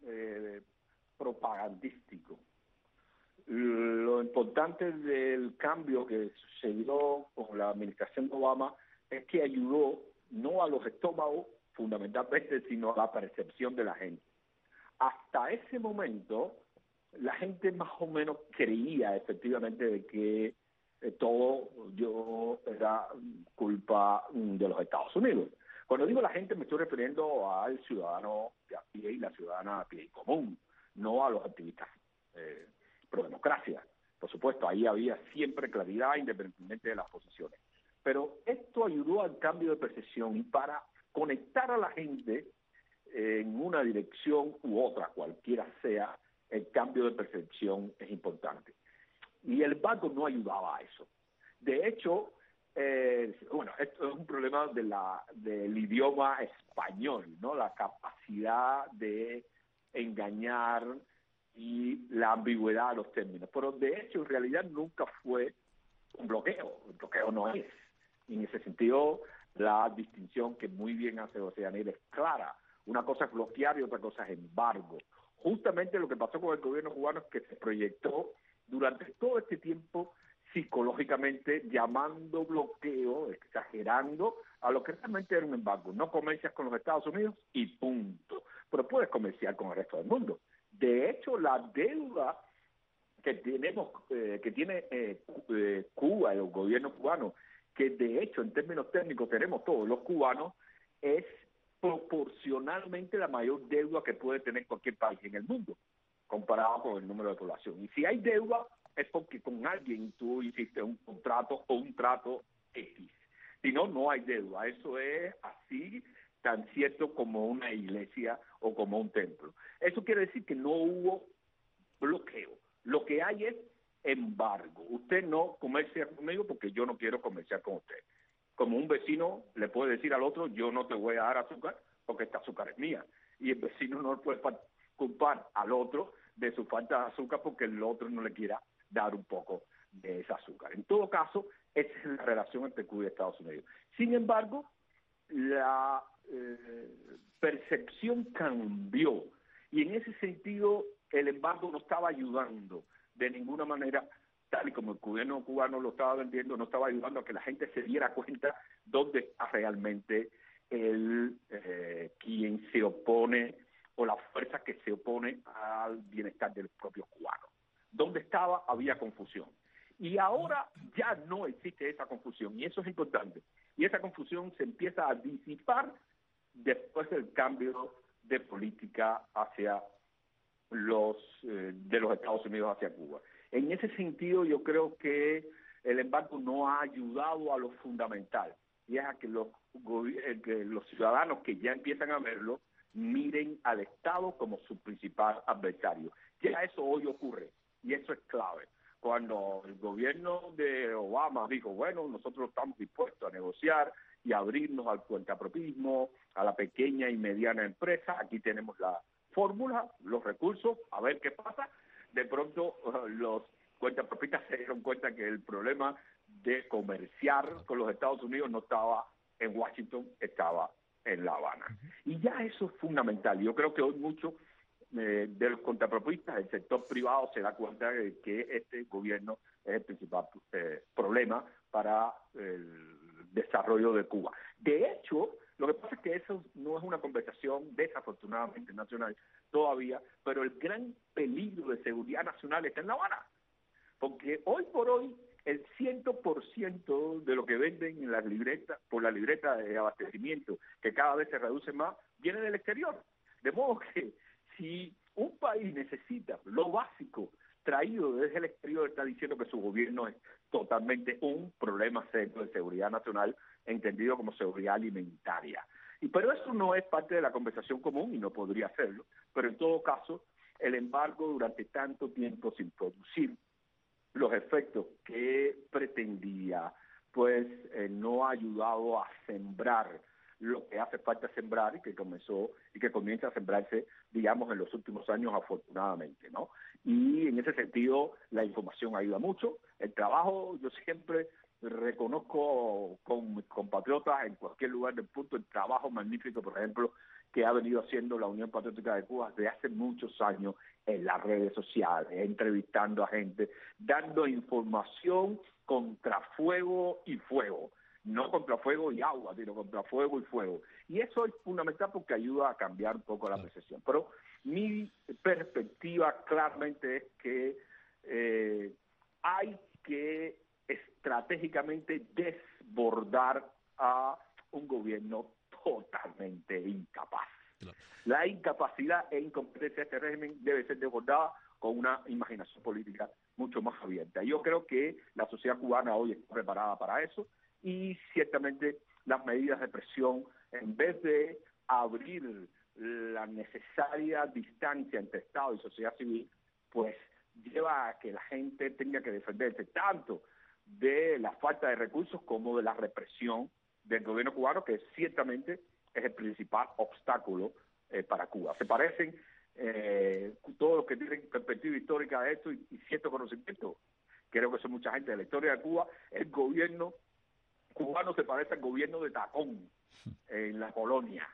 propagandístico. Lo importante del cambio que sucedió con la administración de Obama es que ayudó no a los estómagos fundamentalmente, sino a la percepción de la gente. Hasta ese momento, la gente más o menos creía efectivamente de que todo era culpa de los Estados Unidos. Cuando digo la gente, me estoy refiriendo al ciudadano de a pie y la ciudadana a pie común, no a los activistas pro democracia. Por supuesto, ahí había siempre claridad independientemente de las posiciones. Pero esto ayudó al cambio de percepción y para conectar a la gente en una dirección u otra, cualquiera sea, el cambio de percepción es importante. Y el embargo no ayudaba a eso. De hecho, esto es un problema del idioma español, ¿no? La capacidad de engañar y la ambigüedad de los términos. Pero de hecho, en realidad nunca fue un bloqueo. El bloqueo no es. Y en ese sentido, la distinción que muy bien hace José Daniel es clara. Una cosa es bloquear y otra cosa es embargo. Justamente lo que pasó con el gobierno cubano es que se proyectó durante todo este tiempo psicológicamente llamando bloqueo, exagerando a lo que realmente era un embargo. No comercias con los Estados Unidos y punto. Pero puedes comerciar con el resto del mundo. De hecho, la deuda que tenemos, que tiene Cuba, el gobierno cubano, que de hecho en términos técnicos tenemos todos los cubanos, es proporcionalmente la mayor deuda que puede tener cualquier país en el mundo, comparado con el número de población. Y si hay deuda, es porque con alguien tú hiciste un contrato o un trato X. Si no, no hay deuda. Eso es así, tan cierto como una iglesia o como un templo. Eso quiere decir que no hubo bloqueo. Lo que hay es embargo. Usted no comercia conmigo porque yo no quiero comerciar con usted. Como un vecino le puede decir al otro, yo no te voy a dar azúcar porque esta azúcar es mía. Y el vecino no puede culpar al otro de su falta de azúcar porque el otro no le quiera dar un poco de esa azúcar. En todo caso, esa es la relación entre Cuba y Estados Unidos. Sin embargo, la percepción cambió y en ese sentido el embargo no estaba ayudando de ninguna manera, tal y como el gobierno cubano lo estaba vendiendo, no estaba ayudando a que la gente se diera cuenta dónde está realmente quien se opone o la fuerza que se opone al bienestar de los propios cubanos. Donde estaba había confusión. Y ahora ya no existe esa confusión, y eso es importante. Y esa confusión se empieza a disipar después del cambio de política hacia de los Estados Unidos hacia Cuba. En ese sentido, yo creo que el embargo no ha ayudado a lo fundamental, y es a que los ciudadanos que ya empiezan a verlo miren al Estado como su principal adversario. Ya eso hoy ocurre, y eso es clave. Cuando el gobierno de Obama dijo, bueno, nosotros estamos dispuestos a negociar y abrirnos al cuentapropismo, a la pequeña y mediana empresa, aquí tenemos la fórmula, los recursos, a ver qué pasa. De pronto los cuentapropistas se dieron cuenta que el problema de comerciar con los Estados Unidos no estaba en Washington, estaba en La Habana. Y ya eso es fundamental. Yo creo que hoy muchos de los contrapropistas, el sector privado se da cuenta de que este gobierno es el principal problema para el desarrollo de Cuba. De hecho, lo que pasa es que eso no es una conversación desafortunadamente nacional todavía, pero el gran peligro de seguridad nacional está en La Habana, porque hoy por hoy el 100% de lo que venden en las libretas, por la libreta de abastecimiento, que cada vez se reduce más, viene del exterior. De modo que si un país necesita lo básico traído desde el exterior, está diciendo que su gobierno es totalmente un problema serio de seguridad nacional, entendido como seguridad alimentaria. Pero eso no es parte de la conversación común y no podría serlo, pero en todo caso, el embargo durante tanto tiempo sin producir los efectos que pretendía, pues no ha ayudado a sembrar lo que hace falta sembrar y que comienza a sembrarse, digamos, en los últimos años, afortunadamente, ¿no? Y en ese sentido, la información ayuda mucho. El trabajo, yo siempre reconozco con mis compatriotas en cualquier lugar del mundo el trabajo magnífico, por ejemplo, que ha venido haciendo la Unión Patriótica de Cuba desde hace muchos años en las redes sociales, entrevistando a gente, dando información contra fuego y fuego. No contra fuego y agua, sino contra fuego y fuego. Y eso es fundamental porque ayuda a cambiar un poco la percepción. Pero mi perspectiva claramente es que hay que estratégicamente desbordar a un gobierno totalmente incapaz. Claro. La incapacidad e incompetencia de este régimen debe ser desbordada con una imaginación política mucho más abierta. Yo creo que la sociedad cubana hoy está preparada para eso, y ciertamente las medidas de presión, en vez de abrir la necesaria distancia entre Estado y sociedad civil, pues lleva a que la gente tenga que defenderse tanto de la falta de recursos como de la represión del gobierno cubano, que ciertamente es el principal obstáculo para Cuba. Se parecen todos los que tienen perspectiva histórica de esto y cierto conocimiento. Creo que son mucha gente de la historia de Cuba. El gobierno cubano se parece al gobierno de Tacón en la colonia,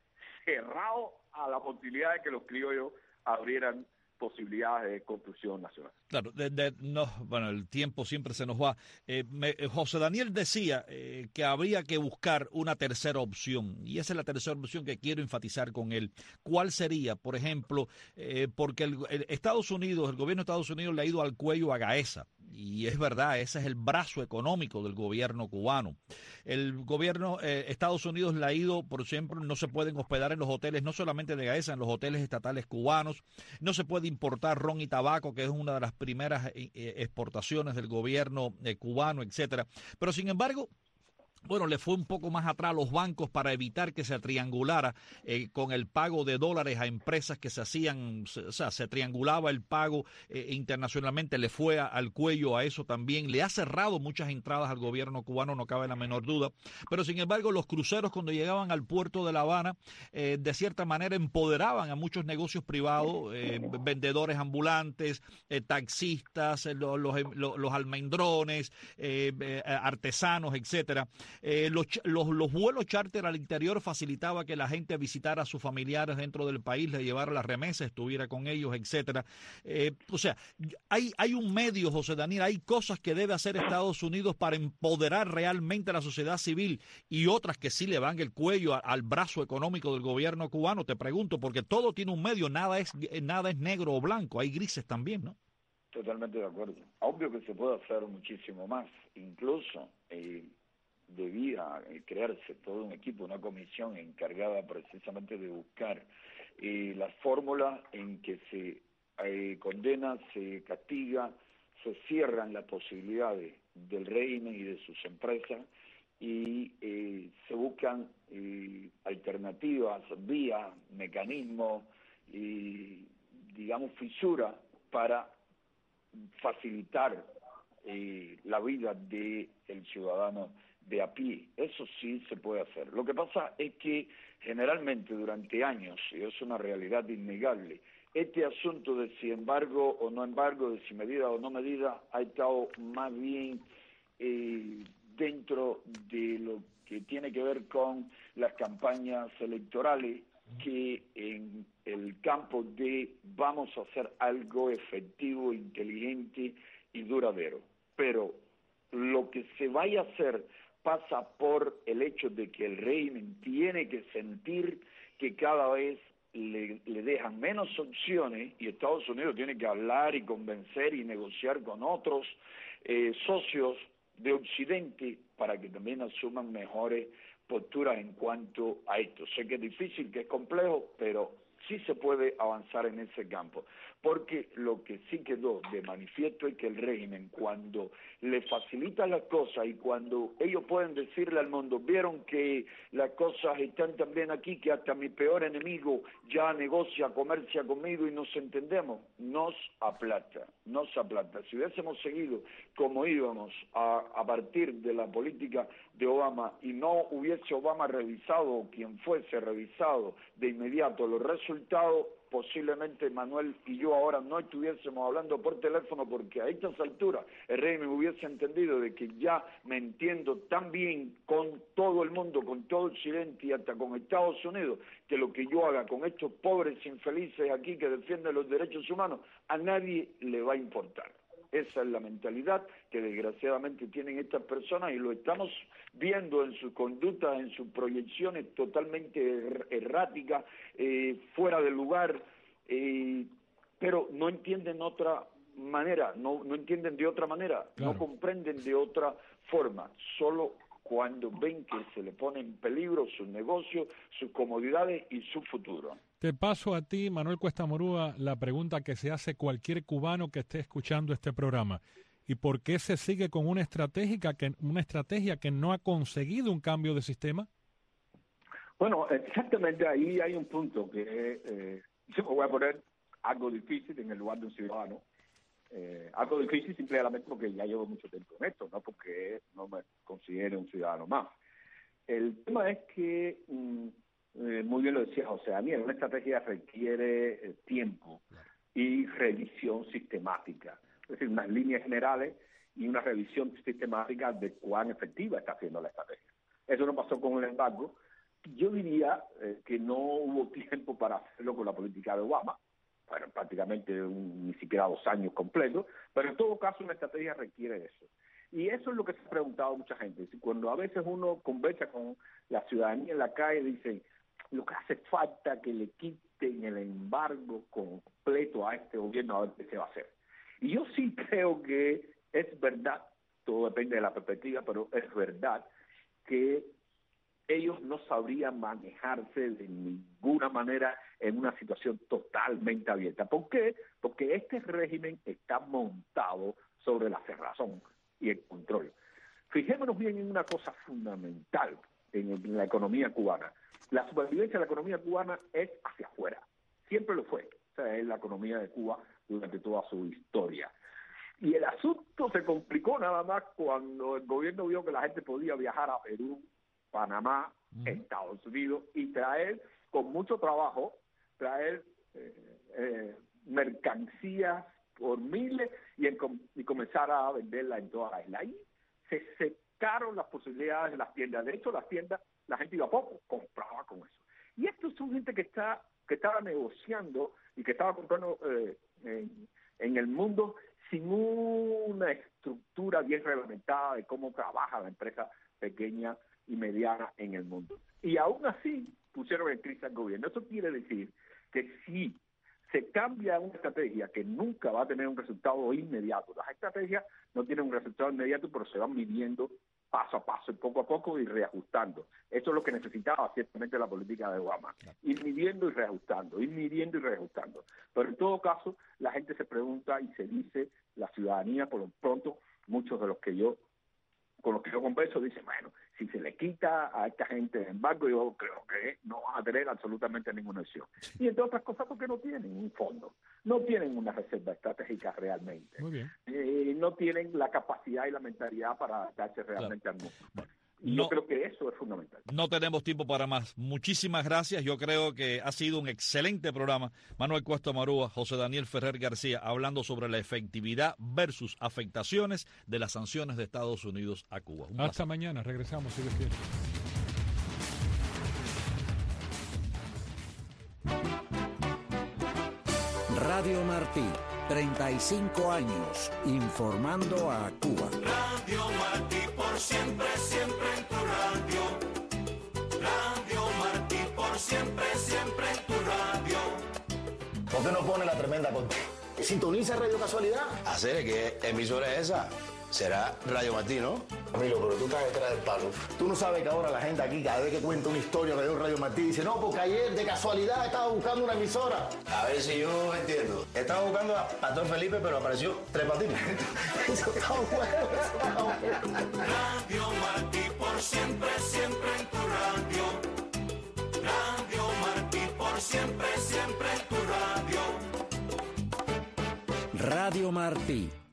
cerrado a la posibilidad de que los criollos abrieran posibilidades de construcción nacional. Claro, bueno, el tiempo siempre se nos va. José Daniel decía que habría que buscar una tercera opción, y esa es la tercera opción que quiero enfatizar con él. ¿Cuál sería? Por ejemplo, porque el gobierno de Estados Unidos le ha ido al cuello a Gaesa, y es verdad, ese es el brazo económico del gobierno cubano. El gobierno Estados Unidos le ha ido, por ejemplo, no se pueden hospedar en los hoteles, no solamente de Gaesa, en los hoteles estatales cubanos, no se puede importar ron y tabaco, que es una de las primeras exportaciones del gobierno cubano, etcétera. Pero sin embargo, bueno, le fue un poco más atrás a los bancos para evitar que se triangulara con el pago de dólares a empresas que se hacían, o sea, se triangulaba el pago internacionalmente, le fue al cuello a eso también. Le ha cerrado muchas entradas al gobierno cubano, no cabe la menor duda. Pero sin embargo, los cruceros cuando llegaban al puerto de La Habana, de cierta manera empoderaban a muchos negocios privados, vendedores ambulantes, taxistas, los almendrones, artesanos, etcétera. Los vuelos charter al interior facilitaba que la gente visitara a sus familiares dentro del país, le llevara las remesas, estuviera con ellos, etcétera. O sea, hay un medio, José Daniel, hay cosas que debe hacer Estados Unidos para empoderar realmente a la sociedad civil, y otras que sí le van el cuello al brazo económico del gobierno cubano. Te pregunto, porque todo tiene un medio, nada es negro o blanco, hay grises también, ¿no? Totalmente de acuerdo. Obvio que se puede hacer muchísimo más, incluso debía crearse todo un equipo, una comisión encargada precisamente de buscar la fórmula en que se condena, se castiga, se cierran las posibilidades del régimen y de sus empresas, y se buscan alternativas, vías, mecanismos y, digamos, fisuras para facilitar la vida del ciudadano de a pie. Eso sí se puede hacer. Lo que pasa es que generalmente durante años, y es una realidad innegable, este asunto de si embargo o no embargo, de si medida o no medida, ha estado más bien dentro de lo que tiene que ver con las campañas electorales, que en el campo de vamos a hacer algo efectivo, inteligente y duradero. Pero lo que se vaya a hacer pasa por el hecho de que el régimen tiene que sentir que cada vez le dejan menos opciones y Estados Unidos tiene que hablar y convencer y negociar con otros socios de Occidente para que también asuman mejores posturas en cuanto a esto. Sé que es difícil, que es complejo, pero sí se puede avanzar en ese campo, porque lo que sí quedó de manifiesto es que el régimen, cuando le facilita las cosas y cuando ellos pueden decirle al mundo, vieron que las cosas están tan bien aquí que hasta mi peor enemigo ya negocia, comercia conmigo y nos entendemos, nos aplasta. Si hubiésemos seguido como íbamos a partir de la política de Obama y no hubiese Obama revisado o quien fuese revisado de inmediato los resultados, posiblemente Manuel y yo ahora no estuviésemos hablando por teléfono, porque a estas alturas el régimen hubiese entendido de que ya me entiendo tan bien con todo el mundo, con todo Occidente y hasta con Estados Unidos, que lo que yo haga con estos pobres infelices aquí que defienden los derechos humanos, a nadie le va a importar. Esa es la mentalidad que desgraciadamente tienen estas personas y lo estamos viendo en sus conductas, en sus proyecciones totalmente erráticas, fuera de lugar, pero no entienden otra manera, no entienden de otra manera, claro. No comprenden de otra forma, solo cuando ven que se le pone en peligro sus negocios, sus comodidades y su futuro. Te paso a ti, Manuel Cuesta Morúa, la pregunta que se hace cualquier cubano que esté escuchando este programa. ¿Y por qué se sigue con una estrategia que no ha conseguido un cambio de sistema? Bueno, exactamente ahí hay un punto que yo me voy a poner algo difícil en el lugar de un ciudadano. Algo difícil simplemente porque ya llevo mucho tiempo en esto, no porque no me considere un ciudadano más. El tema es que, muy bien lo decía José Daniel, una estrategia requiere tiempo y revisión sistemática. Es decir, unas líneas generales y una revisión sistemática de cuán efectiva está siendo la estrategia. Eso no pasó con el embargo. Yo diría que no hubo tiempo para hacerlo con la política de Obama. Bueno, prácticamente ni siquiera 2 años completos, pero en todo caso una estrategia requiere eso. Y eso es lo que se ha preguntado mucha gente. Cuando a veces uno conversa con la ciudadanía en la calle, dicen, lo que hace falta que le quiten el embargo completo a este gobierno, a ver qué se va a hacer. Y yo sí creo que es verdad, todo depende de la perspectiva, pero es verdad que ellos no sabrían manejarse de ninguna manera en una situación totalmente abierta. ¿Por qué? Porque este régimen está montado sobre la cerrazón y el control. Fijémonos bien en una cosa fundamental en la economía cubana. La supervivencia de la economía cubana es hacia afuera. Siempre lo fue. O sea, es la economía de Cuba durante toda su historia. Y el asunto se complicó nada más cuando el gobierno vio que la gente podía viajar a Perú, Panamá, Estados Unidos y traer con mucho trabajo, mercancías por miles y comenzar a venderla en toda la isla. Ahí se secaron las posibilidades de las tiendas. De hecho, las tiendas, la gente iba poco, compraba con eso. Y estos son gente que estaba negociando y que estaba comprando en el mundo sin una estructura bien reglamentada de cómo trabaja la empresa pequeña y mediana en el mundo. Y aún así pusieron en crisis al gobierno. Eso quiere decir que si se cambia una estrategia que nunca va a tener un resultado inmediato, las estrategias no tienen un resultado inmediato, pero se van midiendo paso a paso, poco a poco y reajustando. Eso es lo que necesitaba ciertamente la política de Obama. Ir midiendo y reajustando, ir midiendo y reajustando. Pero en todo caso, la gente se pregunta y se dice, la ciudadanía, por lo pronto, muchos de los que yo converso, dicen, bueno, si se le quita a esta gente el embargo, yo creo que no van a tener absolutamente ninguna opción. Y entre otras cosas porque no tienen un fondo, no tienen una reserva estratégica realmente. Muy bien. No tienen la capacidad y la mentalidad para darse realmente al mundo. Y yo creo que eso es fundamental. No tenemos tiempo para más. Muchísimas gracias. Yo creo que ha sido un excelente programa. Manuel Cuesta Morúa, José Daniel Ferrer García, hablando sobre la efectividad versus afectaciones de las sanciones de Estados Unidos a Cuba. Hasta mañana. Regresamos, si Dios quiere. Radio Martí, 35 años, informando a Cuba. Radio Martí por por siempre, siempre en tu radio. Radio Martí, por siempre, siempre en tu radio. ¿Por qué no pone la tremenda corte? ¿Sintoniza Radio Casualidad? Hacer que emisora es esa. Será Radio Martí, ¿no? Amigo, pero tú estás detrás del palo. Tú no sabes que ahora la gente aquí, cada vez que cuenta una historia de un Radio Martí, dice, no, porque ayer de casualidad estaba buscando una emisora. A ver si yo entiendo. Estaba buscando a Pastor Felipe, pero apareció Tres Patines. Eso está bueno, Radio Martí, por siempre, siempre en tu radio. Radio Martí, por siempre, siempre en tu radio. Radio Martí,